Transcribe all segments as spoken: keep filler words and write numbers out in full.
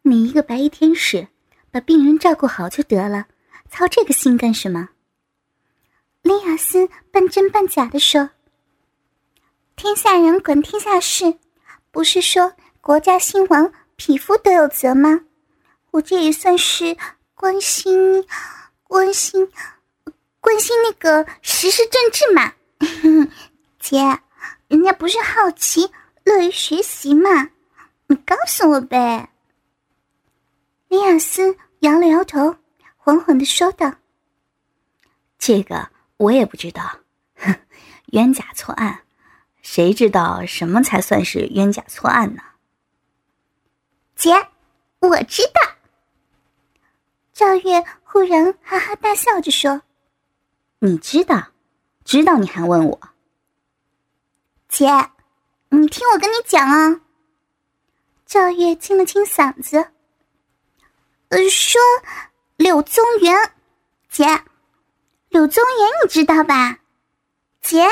你一个白衣天使，把病人照顾好就得了，操这个心干什么？ 李雅斯半真半假地说：天下人管天下事，不是说国家兴亡，匹夫都有责吗？我这也算是关心关心关心那个时事政治嘛。姐，人家不是好奇乐于学习嘛，你告诉我呗。李雅斯摇了摇头，缓缓地说道： 这个我也不知道，冤假错案，谁知道什么才算是冤假错案呢？ 姐，我知道。赵月忽然哈哈大笑着说： 你知道？知道你还问我？ 姐，你听我跟你讲啊。赵月清了清嗓子，呃，说柳宗元。姐，柳宗元你知道吧？姐。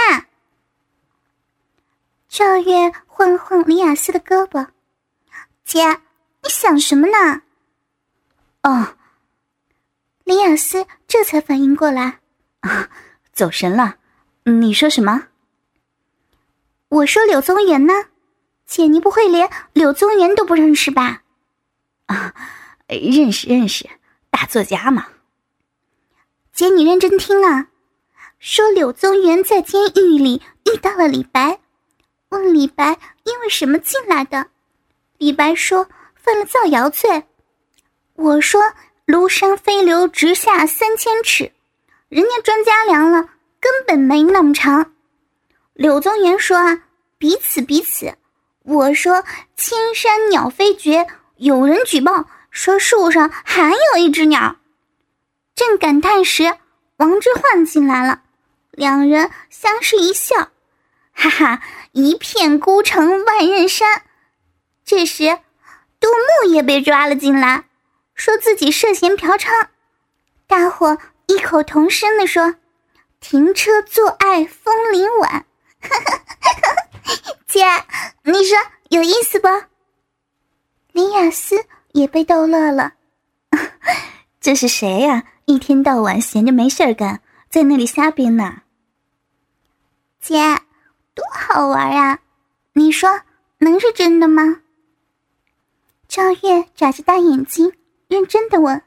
赵月晃了晃李雅斯的胳膊：姐，你想什么呢？ 哦， 李雅斯这才反应过来， 啊，走神了。你说什么？ 我说柳宗元呢？姐，你不会连柳宗元都不认识吧？ 啊，认识认识，大作家嘛。 姐，你认真听啊，说柳宗元在监狱里遇到了李白，问李白因为什么进来的，李白说犯了造谣罪。我说庐山飞流直下三千尺，人家专家量了根本没那么长。柳宗元说啊，彼此彼此。我说千山鸟飞绝，有人举报说树上还有一只鸟。正感叹时，王之涣进来了，两人相视一笑，哈哈，一片孤城万仞山。这时杜牧也被抓了进来，说自己涉嫌嫖娼，大伙异口同声地说：停车做爱枫林晚。姐，你说有意思不？李雅斯也被逗乐了。 这是谁呀、啊？一天到晚闲着没事儿干，在那里瞎编呢？ 姐，多好玩啊！你说能是真的吗？赵月眨着大眼睛，认真地问：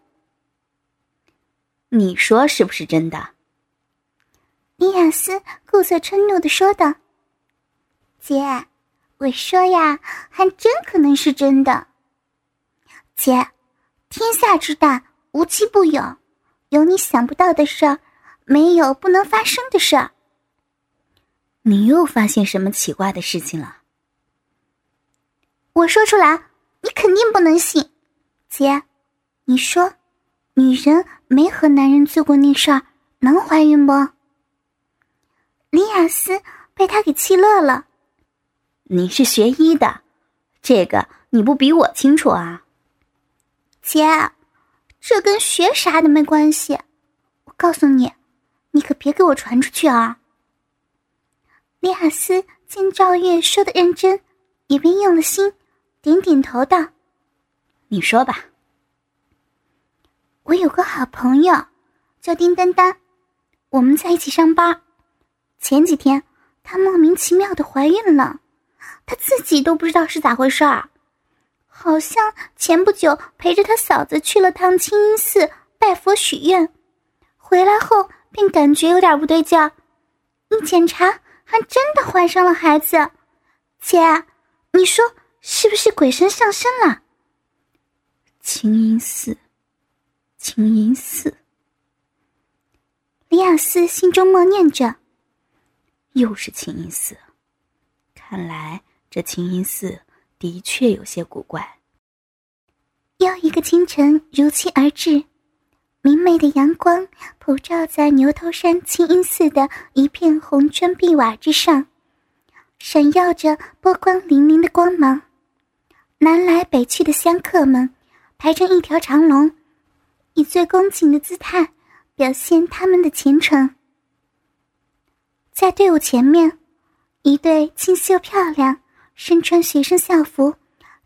你说是不是真的？ 李雅斯故作嗔怒地说道：姐，我说呀，还真可能是真的。姐，天下之大，无奇不有，有你想不到的事儿，没有不能发生的事儿。 你又发现什么奇怪的事情了？ 我说出来，你肯定不能信。姐，你说，女人没和男人做过那事儿，能怀孕不？李雅斯被他给气乐了。 你是学医的，这个你不比我清楚啊？ 姐，这跟学啥的没关系。我告诉你，你可别给我传出去啊。李雅斯见赵月说的认真，也便用了心，点点头道： 你说吧。 我有个好朋友叫丁丹丹，我们在一起上班。前几天她莫名其妙的怀孕了，她自己都不知道是咋回事儿。好像前不久陪着她嫂子去了趟清音寺拜佛许愿，回来后便感觉有点不对劲儿，一检查还真的怀上了孩子。姐，你说是不是鬼神上身了？ 清音寺，清音寺。 李雅斯心中默念着， 又是清音寺，看来这清音寺的确有些古怪。 又一个清晨如期而至，明媚的阳光普照在牛头山清音寺的一片红砖碧瓦之上，闪耀着波光粼粼的光芒。南来北去的香客们排成一条长龙，以最恭敬的姿态表现他们的虔诚。在队伍前面，一对清秀漂亮、身穿学生校服、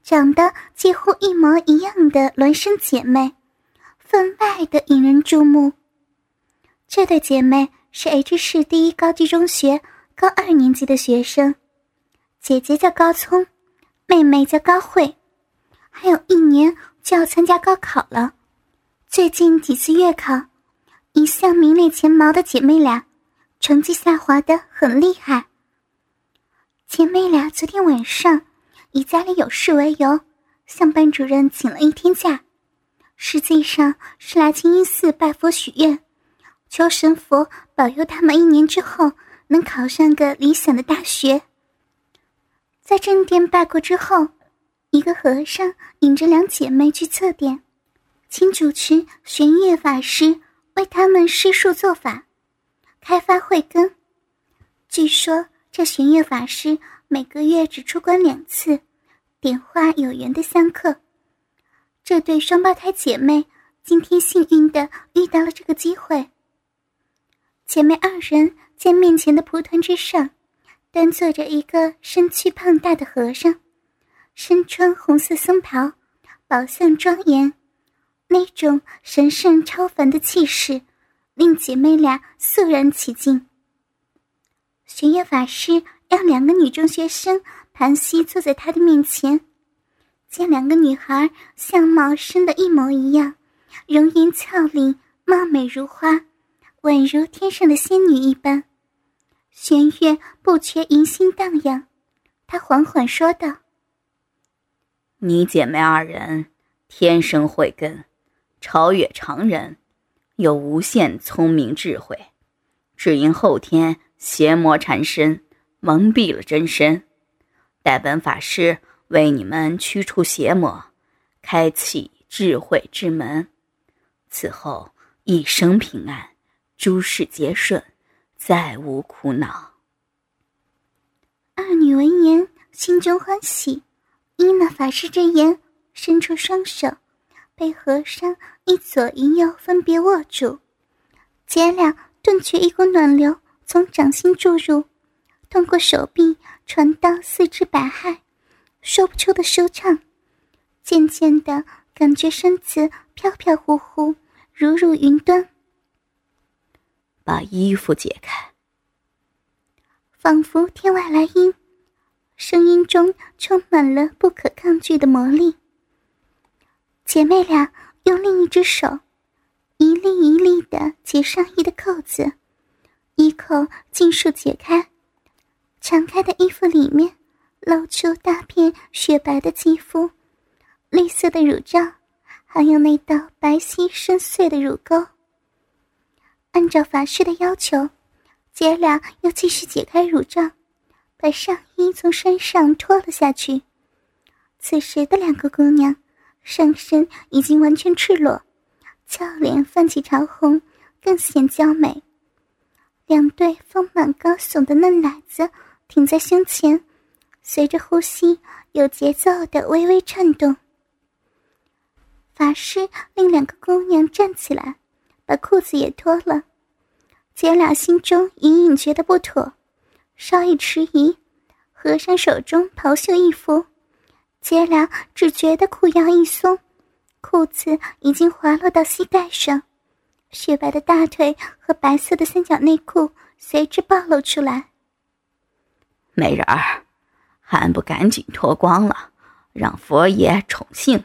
长得几乎一模一样的孪生姐妹，分外的引人注目。这对姐妹是 H 市第一高级中学高二年级的学生，姐姐叫高聪，妹妹叫高慧，还有一年就要参加高考了。最近几次月考，一向名列前茅的姐妹俩，成绩下滑得很厉害。姐妹俩昨天晚上以家里有事为由，向班主任请了一天假，实际上是来清音寺拜佛许愿，求神佛保佑他们一年之后能考上个理想的大学。在正殿拜过之后，一个和尚引着两姐妹去侧殿，请主持玄月法师为他们施术做法，开发慧根。据说这玄月法师每个月只出关两次，点化有缘的香客。这对双胞胎姐妹今天幸运地遇到了这个机会。姐妹二人见面前的蒲团之上端坐着一个身躯胖大的和尚，身穿红色僧袍，宝相庄严，那种神圣超凡的气势令姐妹俩肃然起敬。玄月法师让两个女中学生盘膝坐在他的面前，见两个女孩相貌生得一模一样，容颜俏丽，貌美如花，宛如天上的仙女一般。玄月不觉淫心荡漾，他缓缓说道： 你姐妹二人天生慧根，超越常人，有无限聪明智慧，只因后天邪魔缠身，蒙蔽了真身。待本法师为你们驱除邪魔，开启智慧之门，此后一生平安，诸事皆顺，再无苦恼。 二女闻言心中欢喜，依那法师之言，伸出双手，被和尚一左一右分别握住。姐俩顿觉一股暖流从掌心注入，通过手臂传到四肢百骸，说不出的舒畅。渐渐的感觉身子飘飘忽忽，如入云端。 把衣服解开。 仿佛天外来音，声音中充满了不可抗拒的魔力。姐妹俩用另一只手一粒一粒地解上衣的扣子，一口尽数解开，敞开的衣服里面露出大片雪白的肌肤，绿色的乳罩，还有那道白皙深邃的乳沟。按照法师的要求，姐俩又继续解开乳罩，把上衣从身上脱了下去。此时的两个姑娘上身已经完全赤裸，俏脸泛起潮红，更显娇美。两对丰满高耸的嫩奶子挺在胸前，随着呼吸有节奏地微微颤动。法师令两个姑娘站起来，把裤子也脱了。姐俩心中隐隐觉得不妥，稍一迟疑，和尚手中袍袖一拂，姐俩只觉得裤腰一松，裤子已经滑落到膝盖上，雪白的大腿和白色的三角内裤随之暴露出来。 美人儿，还不赶紧脱光了，让佛爷宠幸。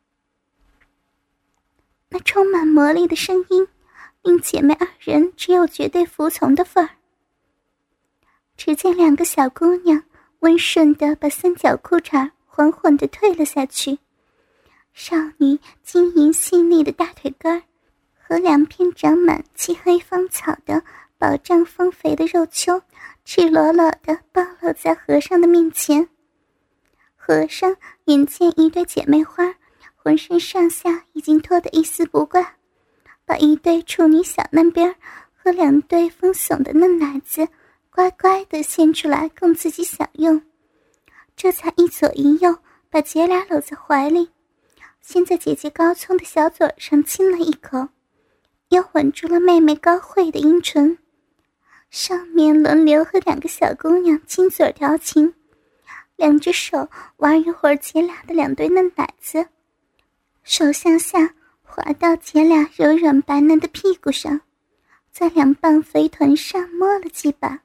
那充满魔力的声音令姐妹二人只有绝对服从的份儿。只见两个小姑娘温顺地把三角裤衩缓缓地退了下去，少女晶莹细腻的大腿根和两片长满漆黑芳草的饱胀丰肥的肉丘赤裸裸地暴露在和尚的面前。和尚眼见一对姐妹花浑身上下已经脱得一丝不挂，把一对处女小嫩边和两对丰耸的嫩奶子乖乖地献出来供自己享用，这才一左一右把姐俩搂在怀里，先在姐姐高聪的小嘴上亲了一口，又吻住了妹妹高慧的阴唇。上面轮流和两个小姑娘亲嘴调情， 两只手玩一会儿姐俩的两对嫩奶子，手向下滑到姐俩柔软白嫩的屁股上，在两瓣肥臀上摸了几把。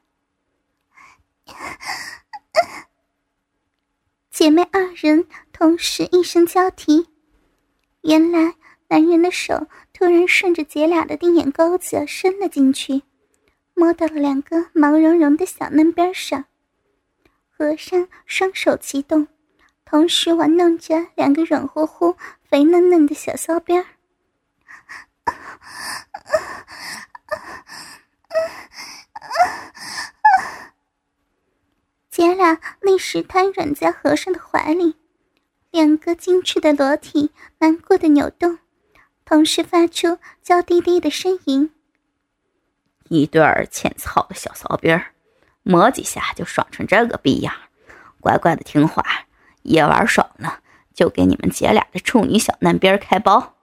姐妹二人同时一声交啼，原来男人的手突然顺着姐俩的丁眼沟子伸了进去，摸到了两个毛茸茸的小嫩边上。和尚双手齐动，同时玩弄着两个软乎乎肥嫩嫩的小骚边儿。姐俩立时瘫软在和尚的怀里，两个精致的裸体难过的扭动，同时发出娇滴滴的呻吟。 一对儿欠操的小骚边儿，磨几下就爽成这个逼样，乖乖的听话，也玩爽了就给你们姐俩的处女小嫩边开包。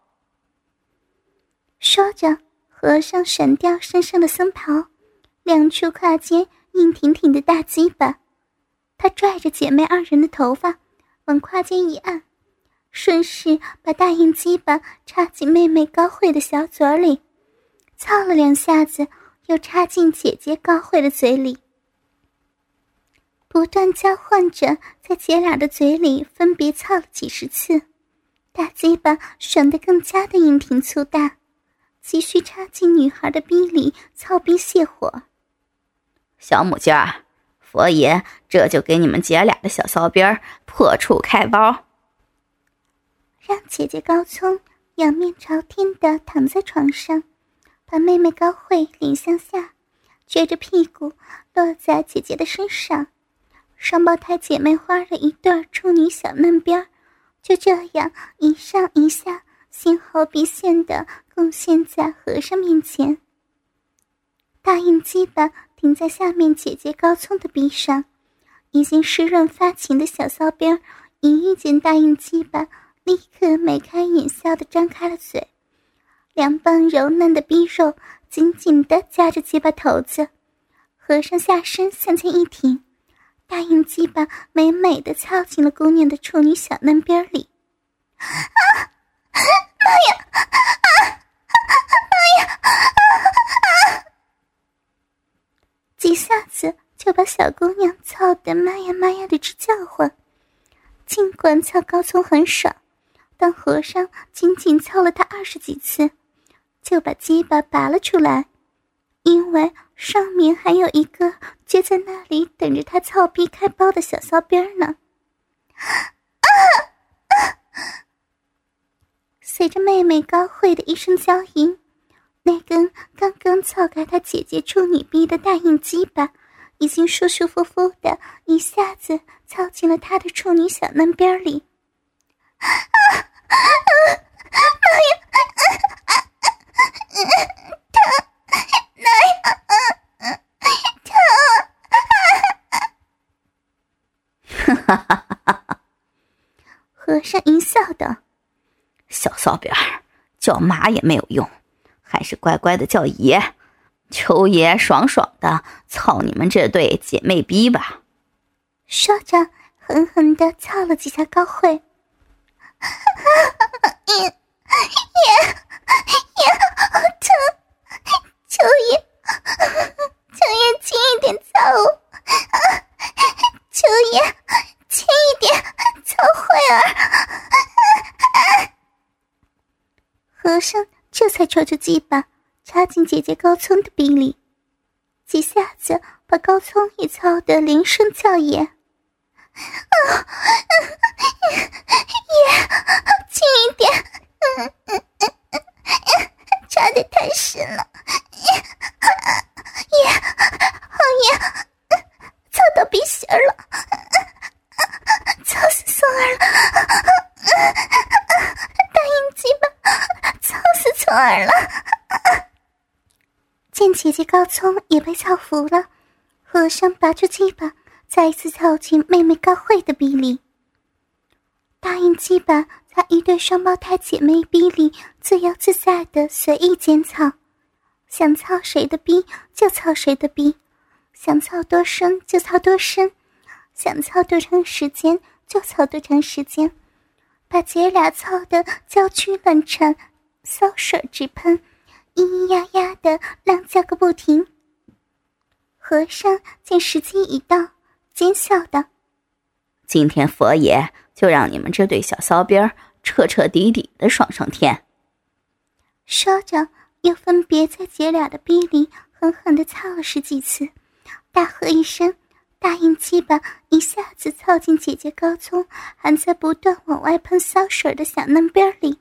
说着，和尚闪掉身上的僧袍，两处胯间硬挺挺的大鸡巴，他拽着姐妹二人的头发往胯间一按，顺势把大硬鸡巴插进妹妹高慧的小嘴里，操了两下子又插进姐姐高慧的嘴里，不断交换着在姐俩的嘴里分别操了几十次，大鸡巴爽得更加的硬挺粗大，急需插进女孩的逼里操逼泄火。 小母鸡儿，佛爷这就给你们姐俩的小骚边破处开包。 让姐姐高聪仰面朝天地躺在床上，把妹妹高慧脸向下，撅着屁股落在姐姐的身上，双胞胎姐妹花了一对处女小嫩边，就这样一上一下，先后必现地贡献在和尚面前。大硬鸡巴停在下面姐姐高聪的臂上，已经湿润发情的小骚边一遇见大硬鸡巴，立刻眉开眼笑地张开了嘴，两瓣柔嫩的逼肉紧紧地夹着鸡巴头子，和尚下身向前一挺，大硬鸡巴美美地操进了姑娘的处女小嫩边里。啊！妈呀！啊！妈呀！啊！几下子就把小姑娘操得妈呀妈呀的直叫唤。尽管操高聪很爽，但和尚仅仅操了他二十几次，就把鸡巴拔了出来，因为上面还有一个撅在那里等着他操逼开包的小骚边呢。啊啊！随着妹妹高慧的一声娇吟，那根刚刚操开他姐姐处女逼的大硬鸡巴已经舒舒服服的一下子操进了他的处女小嫩边里。啊啊！妈呀！啊啊！疼！妈呀！疼！ 哈哈哈哈哈！ 和尚一笑道：“ 小骚边儿，叫妈也没有用，还是乖乖的叫爷，求爷爽爽的操你们这对姐妹逼吧。” 说着狠狠地操了几下高慧。爷爷爷好疼，求爷求爷轻一点操我，求爷轻一点操慧儿。和尚这才抽出鸡巴插进姐姐高聪的逼里，几下子把高聪也操得连声叫爷。啊！爷，轻一点，嗯嗯嗯嗯，插得太深了，爷，好爷，操到鼻血了，操死孙儿了，大硬鸡巴，操死孙儿了。见姐姐高聪也被操服了，和尚拔出鸡巴，再一次操进妹妹高慧的逼里。大硬鸡巴在一对双胞胎姐妹逼里自由自在的随意间操，想操谁的逼就操谁的逼，想操多深就操多深， 想操多长时间就操多长时间，把姐俩操得娇躯乱颤，骚水直喷，咿咿呀呀的浪叫个不停。和尚见时机已到，奸笑道： 今天佛爷就让你们这对小骚逼儿彻彻底底的爽上天。 说着又分别在姐俩的逼里狠狠地操了十几次，大喝一声，大硬鸡巴一下子操进姐姐高葱还在不断往外喷骚水的小嫩边里。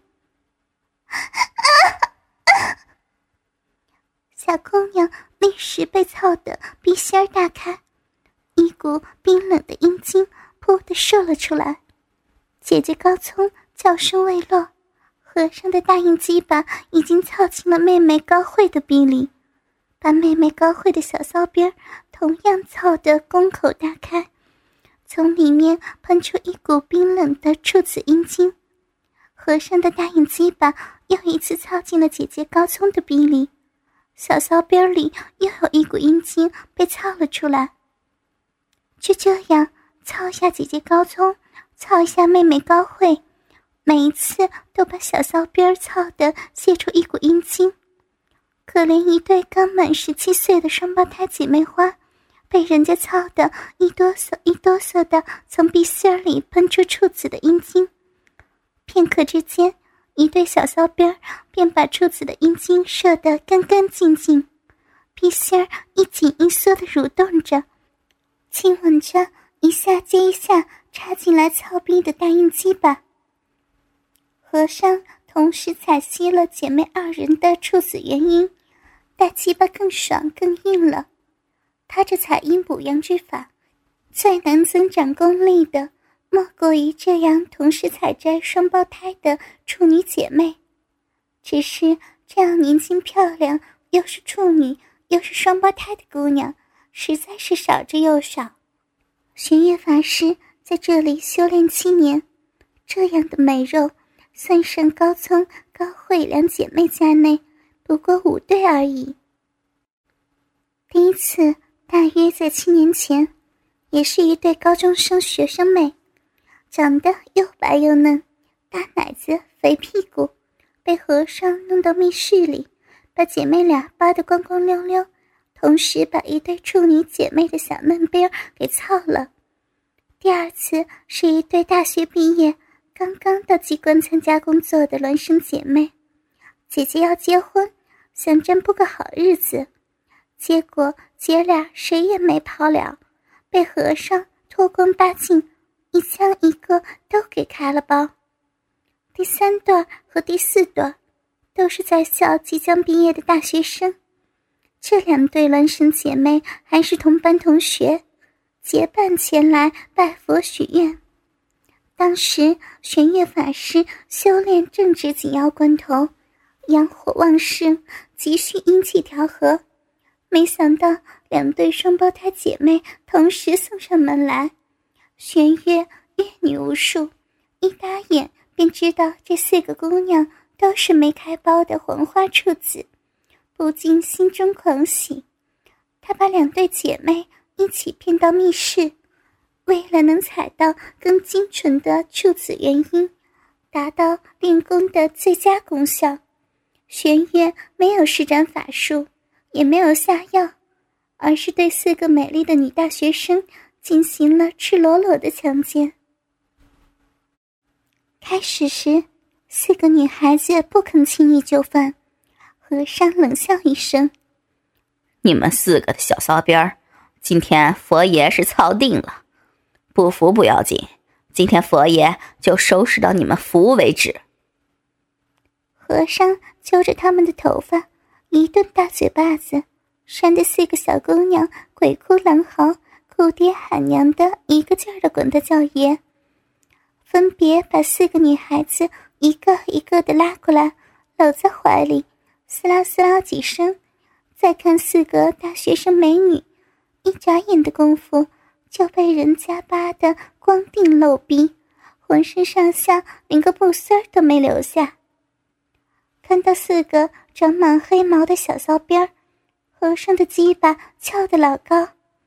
小姑娘立时被操得鼻心儿大开，一股冰冷的阴茎噗地射了出来。姐姐高葱叫声未落，和尚的大硬鸡巴已经操进了妹妹高慧的逼里，把妹妹高慧的小骚边同样操得宫口大开，从里面喷出一股冰冷的处子阴茎。和尚的大硬鸡巴又一次操进了姐姐高葱的逼里，小骚边里又有一股阴茎被操了出来。就这样操一下姐姐高葱，操一下妹妹高慧，每一次都把小骚边操得泄出一股阴茎。可怜一对刚满十七岁的双胞胎姐妹花，被人家操得一哆嗦一哆嗦的从鼻心里喷出处子的阴茎。片刻之间，一对小骚边便把处子的阴茎射得干干净净，鼻心一紧一缩地蠕动着，亲吻着一下接一下插进来操逼的大硬鸡巴。和尚同时采吸了姐妹二人的处子原因，大鸡巴更爽更硬了。他这采阴补阳之法，最能增长功力的莫过于这样同时采摘双胞胎的处女姐妹。只是这样年轻漂亮又是处女又是双胞胎的姑娘实在是少之又少。玄月法师在这里修炼七年，这样的美肉算上高葱高慧两姐妹在内不过五对而已。第一次大约在七年前，也是一对高中生学生妹，长得又白又嫩，大奶子肥屁股，被和尚弄到密室里，把姐妹俩扒得光光溜溜，同时把一对处女姐妹的小嫩边给操了。第二次是一对大学毕业刚刚到机关参加工作的孪生姐妹，姐姐要结婚，想占卜个好日子，结果姐俩谁也没跑了，被和尚脱光八净，一枪一个都给开了包。第三对和第四对都是在校即将毕业的大学生，这两对孪生姐妹还是同班同学，结伴前来拜佛许愿。当时玄月法师修炼正值紧要关头，阳火旺盛，急需阴气调和，没想到两对双胞胎姐妹同时送上门来。玄月阅女无数，一打眼便知道这四个姑娘都是没开包的黄花处子，不禁心中狂喜。她把两对姐妹一起骗到密室，为了能采到更精纯的处子原因，达到练功的最佳功效，玄月没有施展法术，也没有下药，而是对四个美丽的女大学生进行了赤裸裸的强奸。开始时，四个女孩子不肯轻易就范，和尚冷笑一声： 你们四个的小骚边儿，今天佛爷是操定了，不服不要紧，今天佛爷就收拾到你们服为止。 和尚揪着他们的头发，一顿大嘴巴子，扇得四个小姑娘鬼哭狼嚎，哭爹喊娘的一个劲儿地滚他叫爷，分别把四个女孩子一个一个地拉过来，搂在怀里，撕拉撕拉几声，再看四个大学生美女，一眨眼的功夫就被人家扒得光腚露逼，浑身上下连个布丝儿都没留下。看到四个长满黑毛的小骚边儿，和尚的鸡巴翘得老高，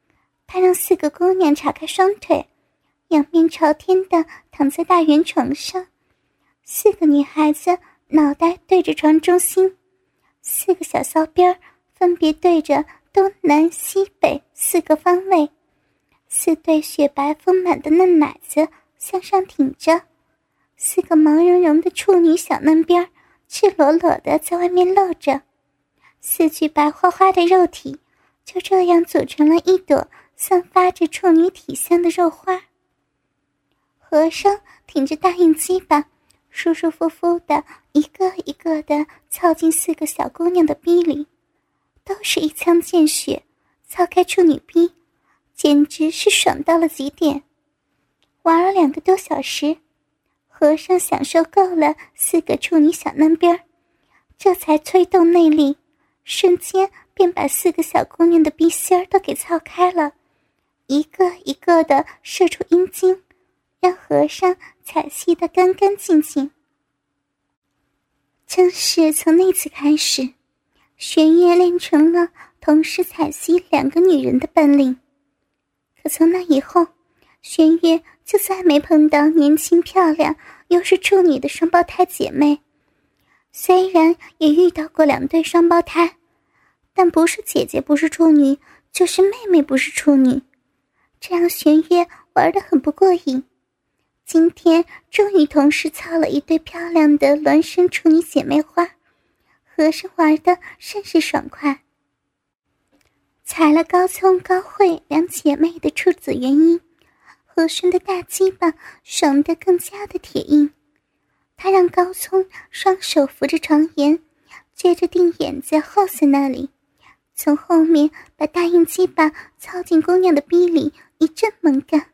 他让四个姑娘岔开双腿，仰面朝天地躺在大圆床上。四个女孩子脑袋对着床中心，四个小骚边分别对着东南西北四个方位，四对雪白丰满的嫩奶子向上挺着，四个毛茸茸的处女小嫩边赤裸裸的在外面露着，四具白花花的肉体就这样组成了一朵散发着处女体香的肉花。和尚挺着大硬鸡巴，舒舒服服的一个一个的操进四个小姑娘的逼里，都是一腔见血，操开处女逼，简直是爽到了极点。玩了两个多小时，和尚享受够了四个处女小嫩边，这才催动内力，瞬间便把四个小姑娘的逼心儿都给操开了，一个一个的射出阴茎，让和尚采吸得干干净净。正是从那次开始，玄月练成了同时采吸两个女人的本领。可从那以后，玄月就再没碰到年轻漂亮又是处女的双胞胎姐妹。虽然也遇到过两对双胞胎，但不是姐姐不是处女，就是妹妹不是处女，这让玄月玩得很不过瘾。今天终于同时操了一对漂亮的孪生处女姐妹花，和尚玩得甚是爽快。采了高聪高慧两姐妹的处子原因，和珅的大鸡巴爽得更加的铁硬。他让高聪双手扶着床沿，撅着定眼在后子那里，从后面把大硬鸡巴操进姑娘的逼里，一阵猛干。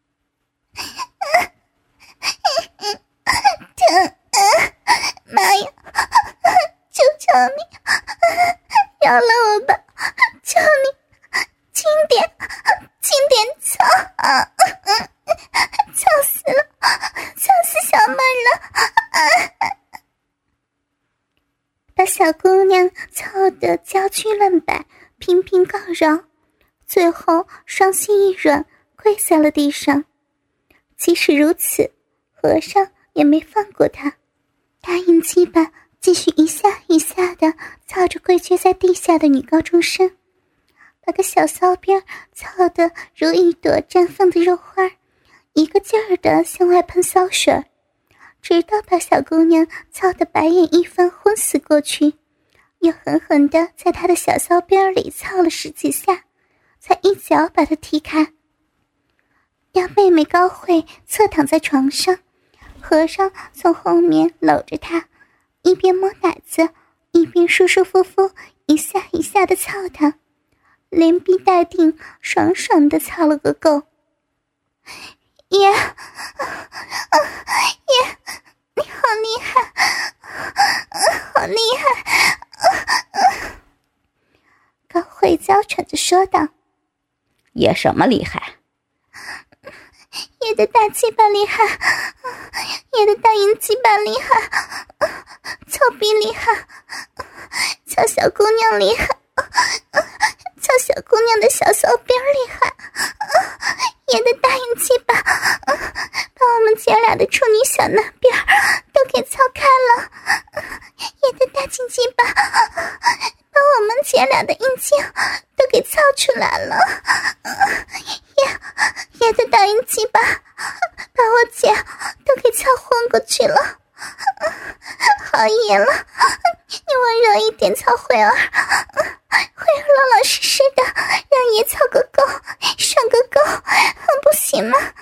疼啊！妈呀！求求你，饶了我吧！求你，轻点，轻点操啊！操死了，操死小妹了！把小姑娘操得娇躯乱摆，频频告饶，最后双膝一软，跪在了地上。即使如此，和尚也没放过他，大硬鸡巴继续一下一下地操着跪撅在地下的女高中生，把个小骚边操得如一朵绽放的肉花，一个劲儿地向外喷骚水，直到把小姑娘操得白眼一翻昏死过去，又狠狠地在她的小骚边里操了十几下，才一脚把她踢开。让妹妹高慧侧躺在床上，和尚从后面搂着她，一边摸奶子，一边舒舒服服一下一下地操她，连逼带定，爽爽地操了个够。耶、yeah, 耶、yeah, 你好厉害，好厉害！高慧娇喘着说道：“ 爷什么厉害？ 爷的大鸡巴厉害，爷的大阴鸡巴厉害，操逼厉害，操小姑娘厉害，操小姑娘的小骚边厉害，爷的大阴鸡巴把我们姐俩的处女小嫩边都给操开了，爷的大金鸡巴把我们姐俩的阴茎都给操出来了，爷爷的大阴鸡巴把我姐都给操昏过去了，好爷了，你温柔一点操慧儿，慧儿老老实实的让爷操个够，上个够，不行吗？